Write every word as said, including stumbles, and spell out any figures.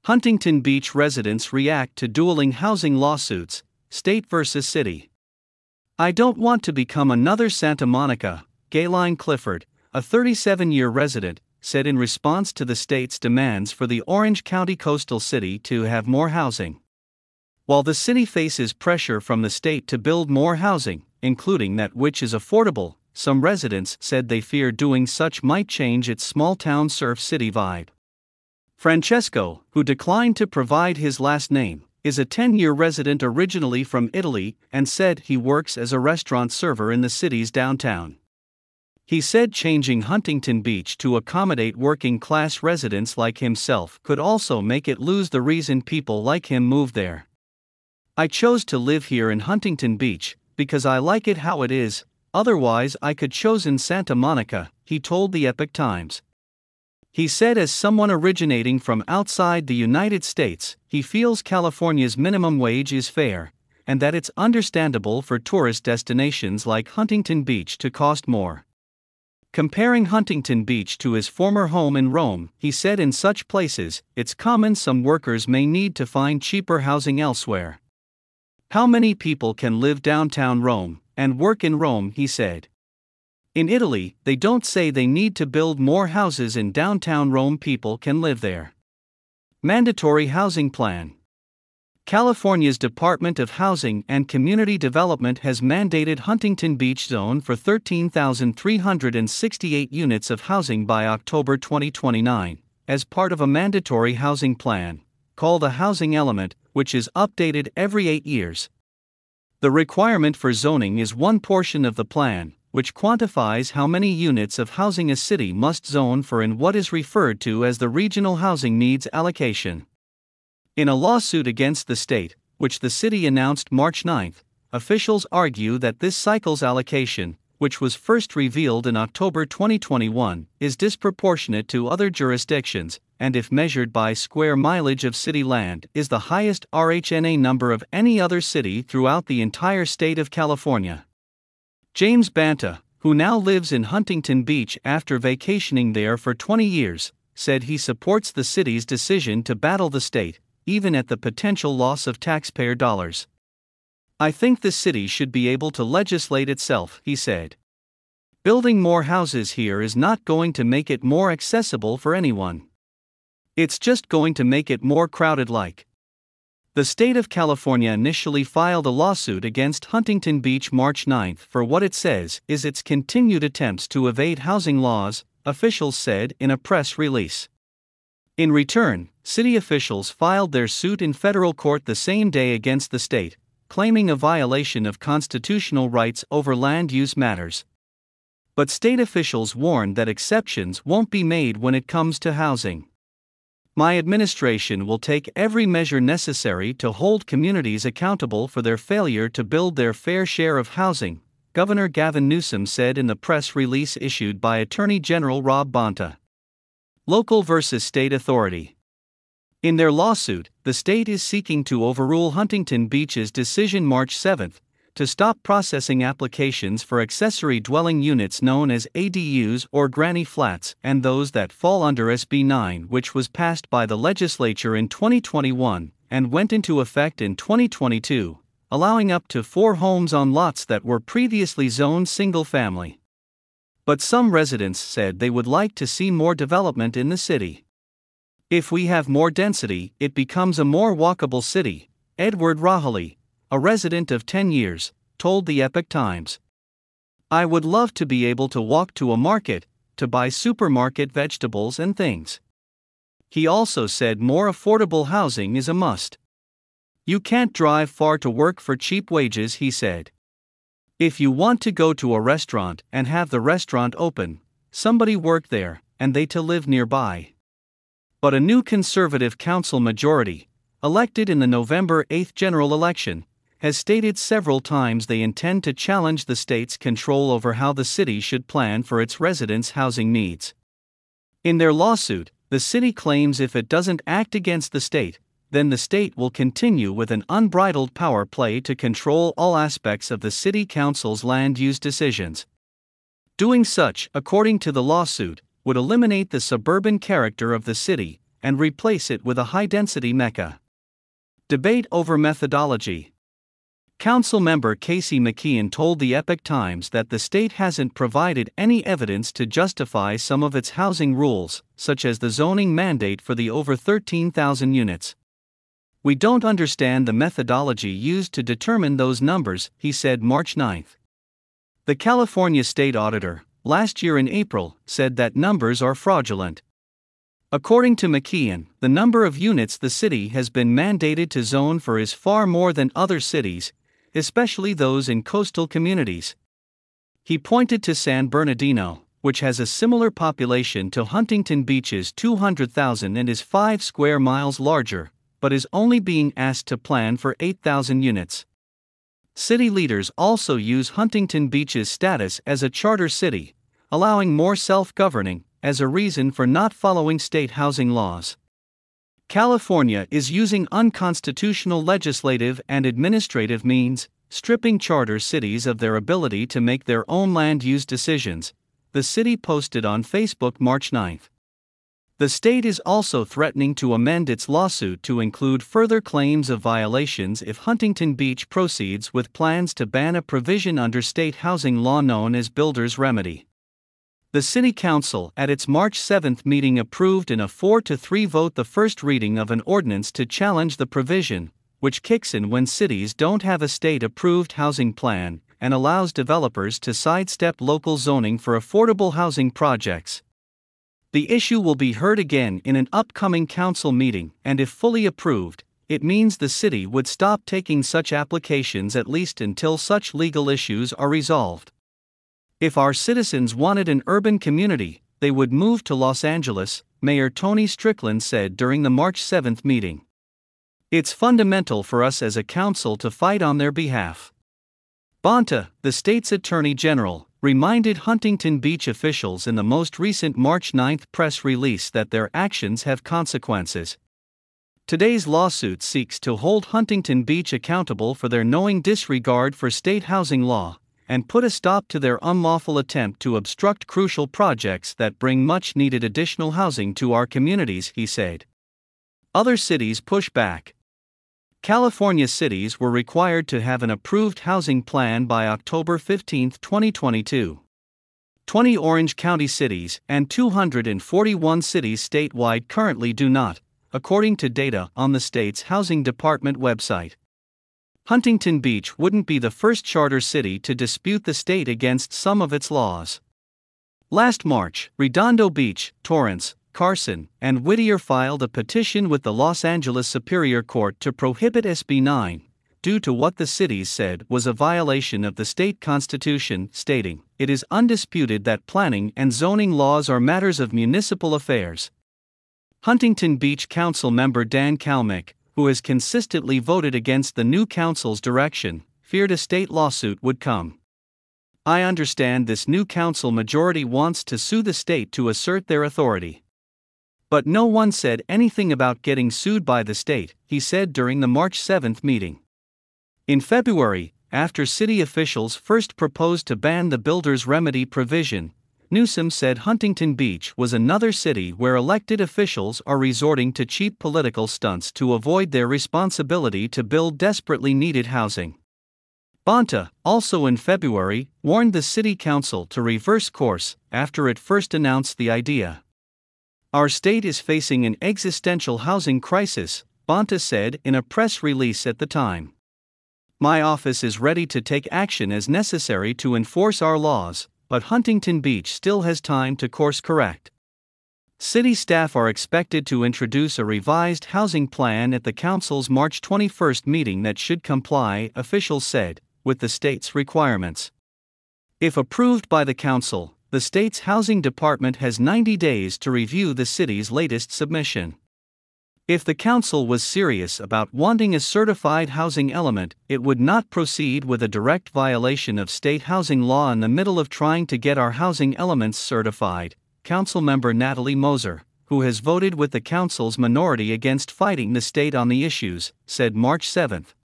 Huntington Beach residents react to dueling housing lawsuits, state versus city. I don't want to become another Santa Monica, Gayline Clifford, a thirty-seven-year resident, said in response to the state's demands for the Orange County coastal city to have more housing. While the city faces pressure from the state to build more housing, including that which is affordable, some residents said they fear doing such might change its small-town surf city vibe. Francesco, who declined to provide his last name, is a ten-year resident originally from Italy and said he works as a restaurant server in the city's downtown. He said changing Huntington Beach to accommodate working-class residents like himself could also make it lose the reason people like him move there. I chose to live here in Huntington Beach because I like it how it is, otherwise I could chosen Santa Monica, he told the Epoch Times. He said as someone originating from outside the United States, he feels California's minimum wage is fair, and that it's understandable for tourist destinations like Huntington Beach to cost more. Comparing Huntington Beach to his former home in Rome, he said in such places, it's common some workers may need to find cheaper housing elsewhere. How many people can live downtown Rome and work in Rome, he said. In Italy, they don't say they need to build more houses in downtown Rome, people can live there. Mandatory housing plan. California's Department of Housing and Community Development has mandated Huntington Beach zone for thirteen thousand three hundred sixty-eight units of housing by October twenty twenty-nine, as part of a mandatory housing plan, called a housing element, which is updated every eight years. The requirement for zoning is one portion of the plan, which quantifies how many units of housing a city must zone for in what is referred to as the Regional Housing Needs Allocation. In a lawsuit against the state, which the city announced March ninth, officials argue that this cycle's allocation, which was first revealed in October twenty twenty-one, is disproportionate to other jurisdictions, and if measured by square mileage of city land, is the highest R H N A number of any other city throughout the entire state of California. James Banta, who now lives in Huntington Beach after vacationing there for twenty years, said he supports the city's decision to battle the state, even at the potential loss of taxpayer dollars. I think the city should be able to legislate itself, he said. Building more houses here is not going to make it more accessible for anyone. It's just going to make it more crowded like. The state of California initially filed a lawsuit against Huntington Beach March ninth for what it says is its continued attempts to evade housing laws, officials said in a press release. In return, city officials filed their suit in federal court the same day against the state, claiming a violation of constitutional rights over land use matters. But state officials warned that exceptions won't be made when it comes to housing. My administration will take every measure necessary to hold communities accountable for their failure to build their fair share of housing, Governor Gavin Newsom said in the press release issued by Attorney General Rob Bonta. Local versus state authority. In their lawsuit, the state is seeking to overrule Huntington Beach's decision March seventh to stop processing applications for accessory dwelling units known as A D Us or granny flats and those that fall under S B nine, which was passed by the legislature in twenty twenty-one and went into effect in twenty twenty-two, allowing up to four homes on lots that were previously zoned single-family. But some residents said they would like to see more development in the city. If we have more density, it becomes a more walkable city, Edward Rahali, a resident of ten years, told the Epoch Times. I would love to be able to walk to a market, to buy supermarket vegetables and things. He also said more affordable housing is a must. You can't drive far to work for cheap wages, he said. If you want to go to a restaurant and have the restaurant open, somebody work there, and they to live nearby. But a new conservative council majority, elected in the November eighth general election, has stated several times they intend to challenge the state's control over how the city should plan for its residents' housing needs. In their lawsuit, the city claims if it doesn't act against the state, then the state will continue with an unbridled power play to control all aspects of the city council's land use decisions. Doing such, according to the lawsuit, would eliminate the suburban character of the city and replace it with a high-density Mecca. Debate over methodology. Council member Casey McKeon told the Epoch Times that the state hasn't provided any evidence to justify some of its housing rules, such as the zoning mandate for the over thirteen thousand units. "We don't understand the methodology used to determine those numbers," he said March ninth. The California state auditor, last year in April, said that numbers are fraudulent. According to McKeon, the number of units the city has been mandated to zone for is far more than other cities, especially those in coastal communities. He pointed to San Bernardino, which has a similar population to Huntington Beach's two hundred thousand and is five square miles larger, but is only being asked to plan for eight thousand units. City leaders also use Huntington Beach's status as a charter city, allowing more self-governing, as a reason for not following state housing laws. California is using unconstitutional legislative and administrative means, stripping charter cities of their ability to make their own land use decisions, the city posted on Facebook March ninth. The state is also threatening to amend its lawsuit to include further claims of violations if Huntington Beach proceeds with plans to ban a provision under state housing law known as Builder's Remedy. The City Council at its March seventh meeting approved in a four to three vote the first reading of an ordinance to challenge the provision, which kicks in when cities don't have a state-approved housing plan and allows developers to sidestep local zoning for affordable housing projects. The issue will be heard again in an upcoming council meeting, and if fully approved, it means the city would stop taking such applications at least until such legal issues are resolved. If our citizens wanted an urban community, they would move to Los Angeles, Mayor Tony Strickland said during the March seventh meeting. "It's fundamental for us as a council to fight on their behalf." Bonta, the state's attorney general, reminded Huntington Beach officials in the most recent March ninth press release that their actions have consequences. Today's lawsuit seeks to hold Huntington Beach accountable for their knowing disregard for state housing law, and put a stop to their unlawful attempt to obstruct crucial projects that bring much-needed additional housing to our communities, he said. Other cities push back. California cities were required to have an approved housing plan by October fifteenth, twenty twenty-two. twenty Orange County cities and two hundred forty-one cities statewide currently do not, according to data on the state's Housing Department website. Huntington Beach wouldn't be the first charter city to dispute the state against some of its laws. Last March, Redondo Beach, Torrance, Carson, and Whittier filed a petition with the Los Angeles Superior Court to prohibit S B nine, due to what the cities said was a violation of the state constitution, stating, "It is undisputed that planning and zoning laws are matters of municipal affairs." Huntington Beach Council member Dan Kalmick, who has consistently voted against the new council's direction, feared a state lawsuit would come. "I understand this new council majority wants to sue the state to assert their authority. But no one said anything about getting sued by the state," he said during the March seventh meeting. In February, after city officials first proposed to ban the Builder's Remedy provision, Newsom said Huntington Beach was another city where elected officials are resorting to cheap political stunts to avoid their responsibility to build desperately needed housing. Bonta, also in February, warned the city council to reverse course after it first announced the idea. "Our state is facing an existential housing crisis," Bonta said in a press release at the time. "My office is ready to take action as necessary to enforce our laws, but Huntington Beach still has time to course correct." City staff are expected to introduce a revised housing plan at the council's March twenty-first meeting that should comply, officials said, with the state's requirements. If approved by the council, the state's housing department has ninety days to review the city's latest submission. If the council was serious about wanting a certified housing element, it would not proceed with a direct violation of state housing law in the middle of trying to get our housing elements certified, Councilmember Natalie Moser, who has voted with the council's minority against fighting the state on the issues, said March seventh.